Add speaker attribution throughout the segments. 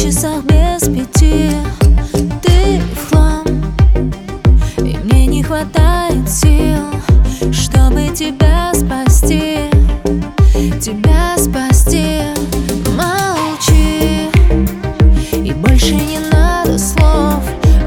Speaker 1: часах без 5 ты в хлам, и мне не хватает сил, чтобы тебя спасти, тебя спасти. Молчи, и больше не надо слов.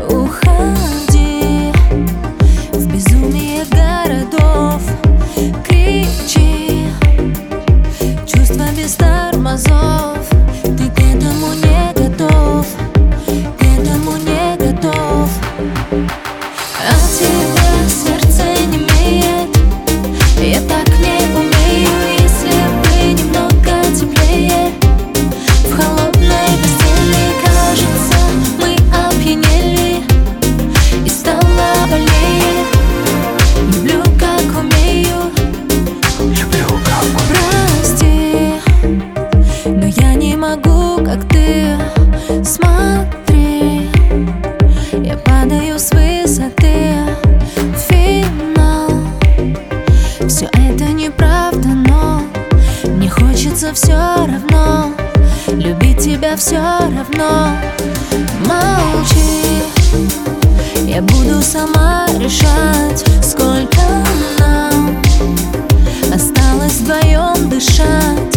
Speaker 1: Уходи в безумие городов, кричи, чувства без тормозов. Ты к этому не готов, к этому не готов. А тебя сердце немеет, я так не умею. Если бы немного теплее, в холодной постели, кажется, мы опьянели, и стало больнее. Люблю, как умею,
Speaker 2: люблю, как умею.
Speaker 1: прости, но я не могу, как ты. Смотри, я падаю с высоты. Финал, все это неправда, но мне хочется все равно любить тебя все равно. Молчи, я буду сама решать, сколько нам осталось вдвоем дышать.